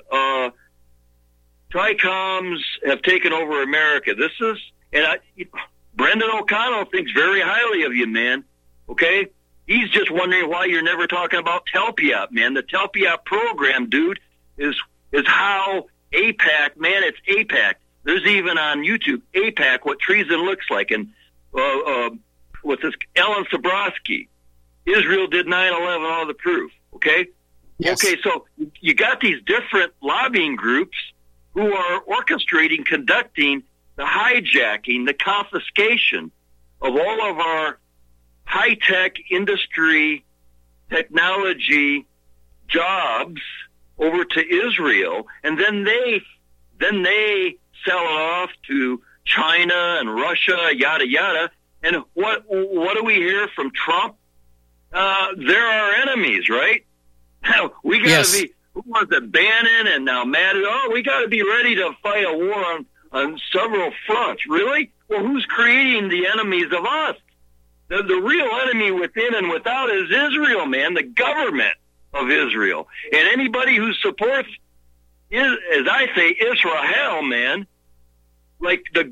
Tricoms Have Taken Over America, this is, and Brendan O'Connell thinks very highly of you, man, okay? He's just wondering why you're never talking about TELPIOP, man. The TELPIOP program, dude, is how AIPAC, man, it's AIPAC. There's even on YouTube, AIPAC, what treason looks like. And what's this? Ellen Sabrowski. Israel did 9/11, all the proof, okay? Yes. Okay, so you got these different lobbying groups who are orchestrating, conducting the hijacking, the confiscation of all of our high-tech industry, technology jobs over to Israel, and then they sell it off to China and Russia, yada yada. And what do we hear from Trump? They're our enemies, right? We got to be. Who was it? Bannon and now Madden. Oh, we got to be ready to fight a war on several fronts. Really? Well, who's creating the enemies of us? The real enemy within and without is Israel, man. The government of Israel, and anybody who supports, as I say, Israel, man, like the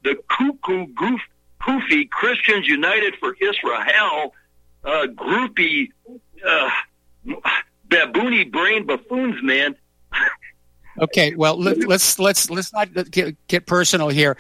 goofy Christians United for Israel, groupie, baboony brain buffoons, man. Okay, well, let's not get personal here.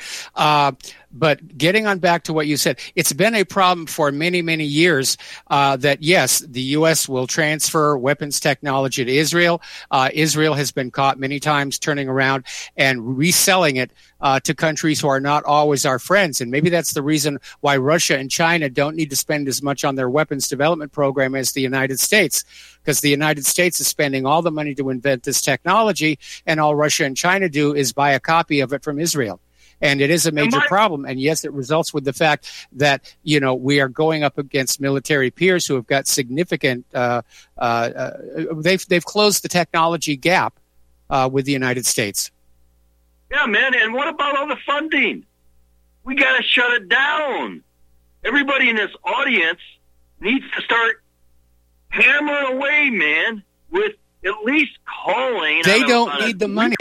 But getting on back to what you said, it's been a problem for many, many years that, yes, the U.S. will transfer weapons technology to Israel. Israel has been caught many times turning around and reselling it to countries who are not always our friends. And maybe that's the reason why Russia and China don't need to spend as much on their weapons development program as the United States, because the United States is spending all the money to invent this technology, and all Russia and China do is buy a copy of it from Israel. And it is a major problem. And yes, it results with the fact that, we are going up against military peers who have got significant, they've closed the technology gap with the United States. Yeah, man. And what about all the funding? We got to shut it down. Everybody in this audience needs to start hammering away, man, with at least calling. They don't need the money.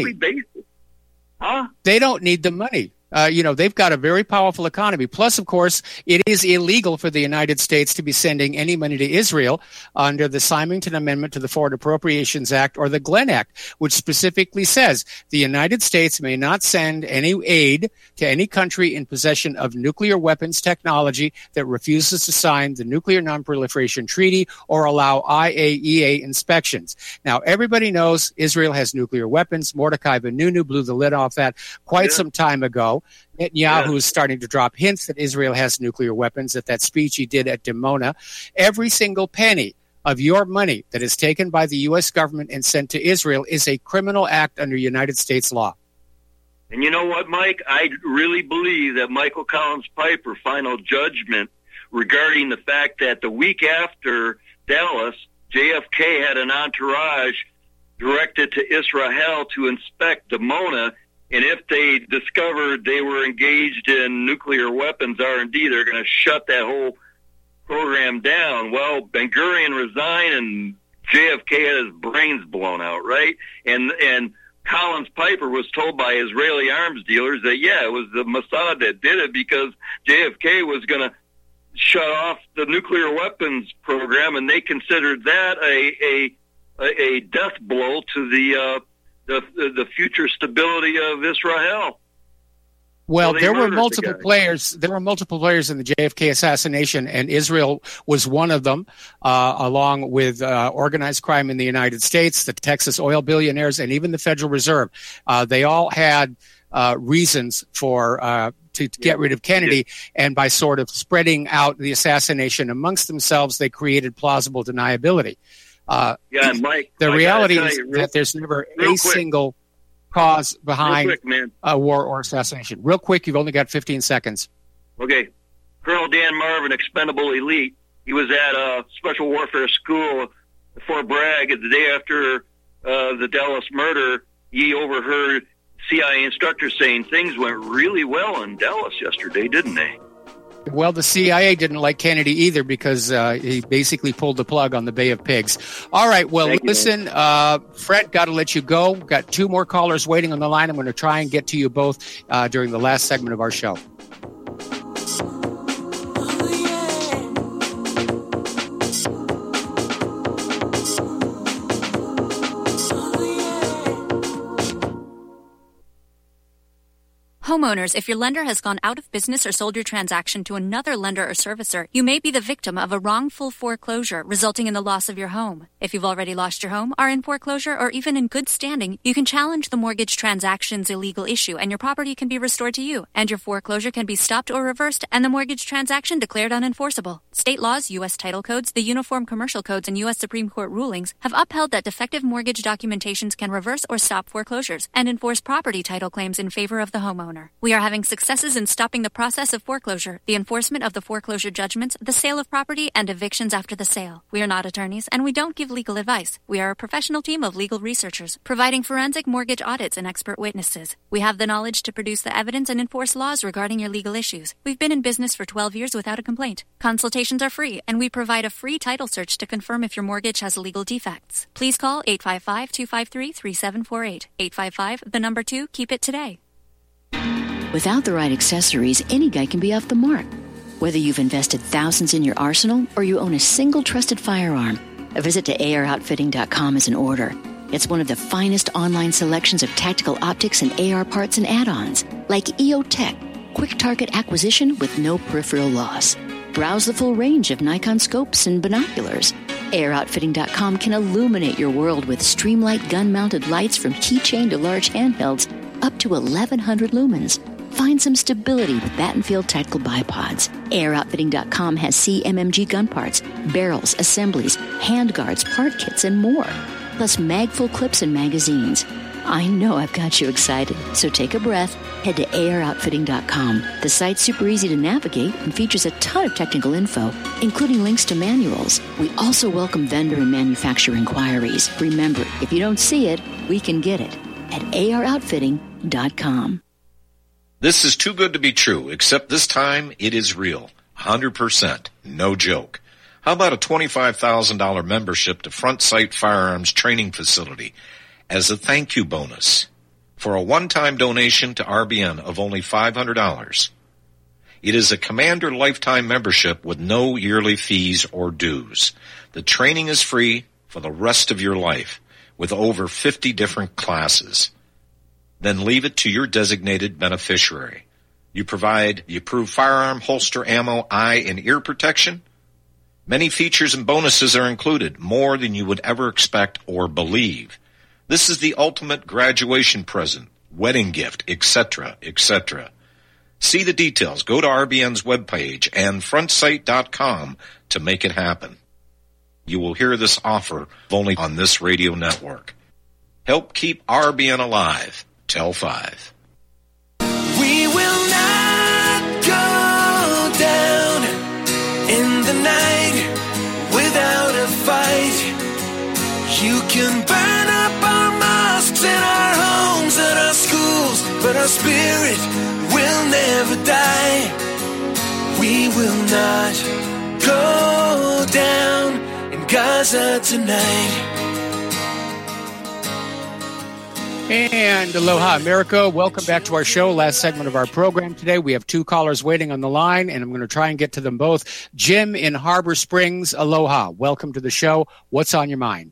Huh? They don't need the money. They've got a very powerful economy. Plus, of course, it is illegal for the United States to be sending any money to Israel under the Symington Amendment to the Foreign Appropriations Act or the Glenn Act, which specifically says the United States may not send any aid to any country in possession of nuclear weapons technology that refuses to sign the Nuclear Non-Proliferation Treaty or allow IAEA inspections. Now, everybody knows Israel has nuclear weapons. Mordecai Vanunu blew the lid off that quite some time ago. Netanyahu is starting to drop hints that Israel has nuclear weapons at that speech he did at Dimona. Every single penny of your money that is taken by the U.S. government and sent to Israel is a criminal act under United States law. And you know what, Mike? I really believe that Michael Collins Piper final judgment regarding the fact that the week after Dallas, JFK had an entourage directed to Israel to inspect Dimona. And if they discovered they were engaged in nuclear weapons R&D, they're going to shut that whole program down. Well, Ben-Gurion resigned and JFK had his brains blown out, right? And Collins Piper was told by Israeli arms dealers that, yeah, it was the Mossad that did it because JFK was going to shut off the nuclear weapons program, and they considered that a death blow to the future stability of Israel. Well, they there were murdered the multiple guy. players. There were multiple players in the JFK assassination, and Israel was one of them, along with organized crime in the United States, the Texas oil billionaires, and even the Federal Reserve. They all had reasons for to get rid of Kennedy, and by sort of spreading out the assassination amongst themselves, they created plausible deniability. And Mike, the I reality gotta is tell you, real- that there's never real a quick. single cause behind Real quick, man. a war or assassination. Real quick, you've only got 15 seconds. Okay. Colonel Dan Marvin, expendable elite. He was at a special warfare school at Fort Bragg the day after the Dallas murder. He overheard CIA instructors saying things went really well in Dallas yesterday, didn't they? Well, the CIA didn't like Kennedy either because he basically pulled the plug on the Bay of Pigs. All right, well, Thank you, listen, Fred, got to let you go. Got two more callers waiting on the line. I'm going to try and get to you both during the last segment of our show. Homeowners, if your lender has gone out of business or sold your transaction to another lender or servicer, you may be the victim of a wrongful foreclosure resulting in the loss of your home. If you've already lost your home, are in foreclosure, or even in good standing, you can challenge the mortgage transaction's illegal issue and your property can be restored to you, and your foreclosure can be stopped or reversed and the mortgage transaction declared unenforceable. State laws, U.S. title codes, the Uniform Commercial Codes, and U.S. Supreme Court rulings have upheld that defective mortgage documentations can reverse or stop foreclosures and enforce property title claims in favor of the homeowner. We are having successes in stopping the process of foreclosure, the enforcement of the foreclosure judgments, the sale of property, and evictions after the sale. We are not attorneys, and we don't give legal advice. We are a professional team of legal researchers, providing forensic mortgage audits and expert witnesses. We have the knowledge to produce the evidence and enforce laws regarding your legal issues. We've been in business for 12 years without a complaint. Consultations are free, and we provide a free title search to confirm if your mortgage has legal defects. Please call 855-253-3748. 855, the number 2, keep it today. Without the right accessories, any guy can be off the mark. Whether you've invested thousands in your arsenal or you own a single trusted firearm, a visit to AROutfitting.com is in order. It's one of the finest online selections of tactical optics and AR parts and add-ons, like EOTech, quick target acquisition with no peripheral loss. Browse the full range of Nikon scopes and binoculars. AROutfitting.com can illuminate your world with Streamlight gun-mounted lights from keychain to large handhelds up to 1,100 lumens. Find some stability with Battenfield Tactical Bipods. AirOutfitting.com has CMMG gun parts, barrels, assemblies, handguards, part kits, and more. Plus magful clips and magazines. I know I've got you excited, so take a breath. Head to AirOutfitting.com. The site's super easy to navigate and features a ton of technical info, including links to manuals. We also welcome vendor and manufacturer inquiries. Remember, if you don't see it, we can get it at AirOutfitting.com. This is too good to be true, except this time it is real. 100%. No joke. How about a $25,000 membership to Front Sight Firearms Training Facility as a thank you bonus for a one-time donation to RBN of only $500? It is a Commander lifetime membership with no yearly fees or dues. The training is free for the rest of your life with over 50 different classes. Then leave it to your designated beneficiary. You provide the approved firearm, holster, ammo, eye, and ear protection. Many features and bonuses are included, more than you would ever expect or believe. This is the ultimate graduation present, wedding gift, etc., etc. See the details. Go to RBN's webpage and frontsight.com to make it happen. You will hear this offer only on this radio network. Help keep RBN alive. Tell 5. We will not go down in the night without a fight. You can burn up our mosques and our homes and our schools, but our spirit will never die. We will not go down in Gaza tonight. And aloha, America. Welcome back to our show. Last segment of our program today. We have two callers waiting on the line, and I'm going to try and get to them both. Jim in Harbor Springs, aloha. Welcome to the show. What's on your mind?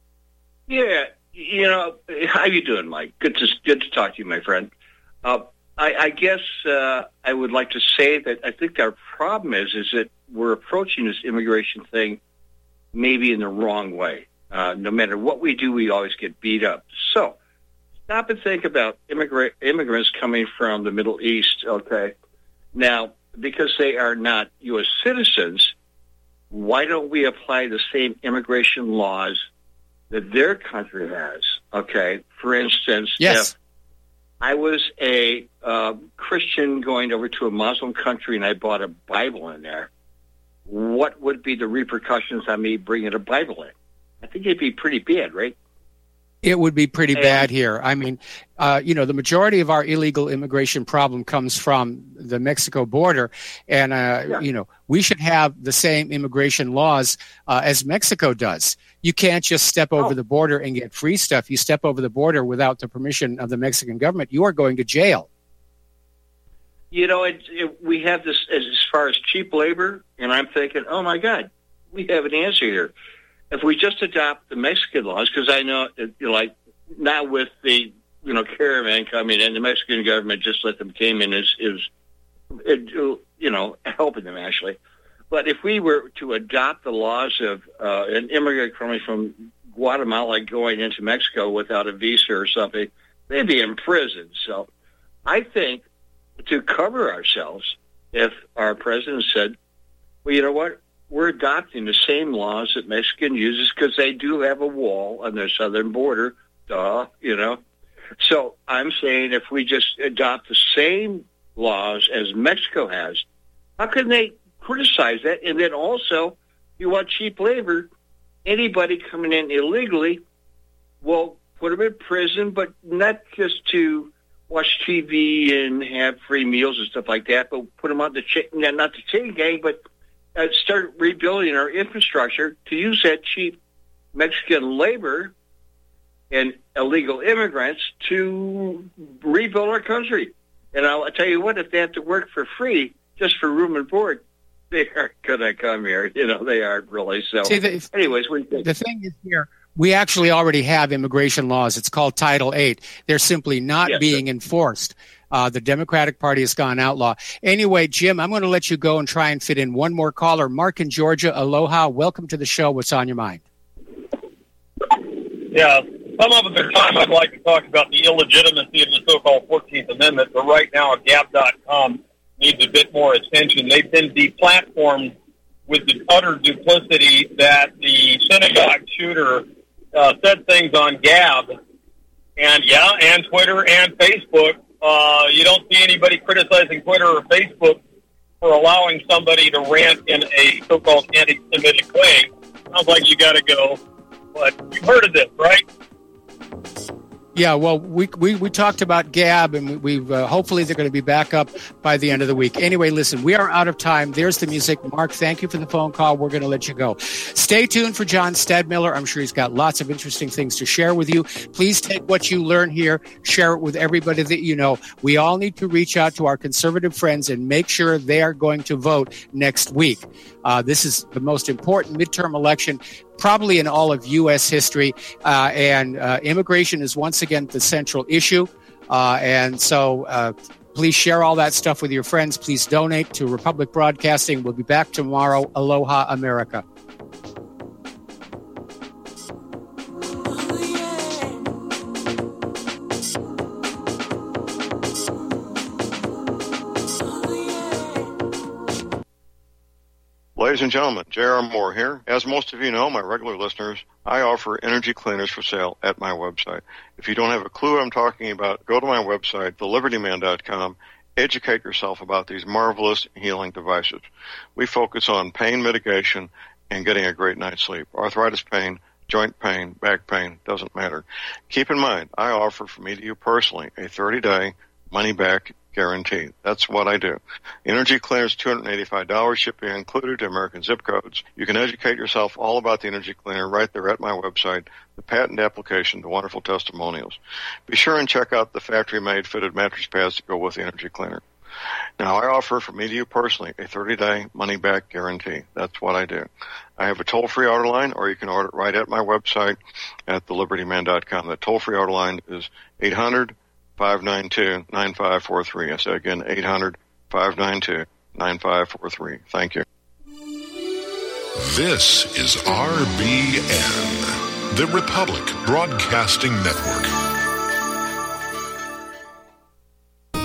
Yeah, how you doing, Mike? Good to talk to you, my friend. I guess I would like to say that I think our problem is that we're approaching this immigration thing maybe in the wrong way. No matter what we do, we always get beat up. So stop and think about immigrants coming from the Middle East, okay? Now, because they are not U.S. citizens, why don't we apply the same immigration laws that their country has, okay? For instance, if I was a Christian going over to a Muslim country and I bought a Bible in there, what would be the repercussions on me bringing a Bible in? I think it'd be pretty bad, right? It would be pretty bad here. I mean, the majority of our illegal immigration problem comes from the Mexico border. And, we should have the same immigration laws as Mexico does. You can't just step over the border and get free stuff. You step over the border without the permission of the Mexican government, you are going to jail. We have this as far as cheap labor, and I'm thinking, oh, my God, we have an answer here. If we just adopt the Mexican laws, because I know, now with the, caravan coming in, the Mexican government just let them came in is helping them, actually. But if we were to adopt the laws of an immigrant coming from Guatemala going into Mexico without a visa or something, they'd be in prison. So I think to cover ourselves, if our president said, well, you know what? We're adopting the same laws that Mexican uses because they do have a wall on their southern border, So I'm saying if we just adopt the same laws as Mexico has, how can they criticize that? And then also, you want cheap labor, anybody coming in illegally, well, put them in prison, but not just to watch TV and have free meals and stuff like that, but put them on the not the chain gang, but start rebuilding our infrastructure to use that cheap Mexican labor and illegal immigrants to rebuild our country. And I'll tell you what, if they have to work for free, just for room and board, they aren't going to come here. They aren't really. So anyways, the thing is here, we actually already have immigration laws. It's called Title VIII. They're simply not being enforced. The Democratic Party has gone outlaw. Anyway, Jim, I'm going to let you go and try and fit in one more caller. Mark in Georgia, aloha. Welcome to the show. What's on your mind? Yeah, some other time I'd like to talk about the illegitimacy of the so-called 14th Amendment, but right now Gab.com needs a bit more attention. They've been deplatformed with the utter duplicity that the synagogue shooter said things on Gab, and Twitter and Facebook. You don't see anybody criticizing Twitter or Facebook for allowing somebody to rant in a so-called anti-Semitic way. Sounds like you got to go, but you've heard of this, right? Yeah, well, we talked about Gab, and we've hopefully they're going to be back up by the end of the week. Anyway, listen, we are out of time. There's the music. Mark, thank you for the phone call. We're going to let you go. Stay tuned for John Stadmiller. I'm sure he's got lots of interesting things to share with you. Please take what you learn here, share it with everybody that you know. We all need to reach out to our conservative friends and make sure they are going to vote next week. This is the most important midterm election probably in all of U.S. history, and immigration is once again the central issue. And so please share all that stuff with your friends. Please donate to Republic Broadcasting. We'll be back tomorrow. Aloha, America. Ladies and gentlemen, J.R. Moore here. As most of you know, my regular listeners, I offer energy cleaners for sale at my website. If you don't have a clue what I'm talking about, go to my website, thelibertyman.com, educate yourself about these marvelous healing devices. We focus on pain mitigation and getting a great night's sleep. Arthritis pain, joint pain, back pain, doesn't matter. Keep in mind, I offer from me to you personally a 30-day money-back guarantee. That's what I do. Energy cleaners, $285, shipping included to American zip codes. You can educate yourself all about the energy cleaner right there at my website, the patent application, the wonderful testimonials. Be sure and check out the factory-made fitted mattress pads that go with the energy cleaner. Now, I offer from me to you personally a 30-day money-back guarantee. That's what I do. I have a toll-free order line, or you can order it right at my website at thelibertyman.com. The toll-free order line is 800-592-9543. I say again, 800-592-9543. Thank you. This is RBN, the Republic Broadcasting Network.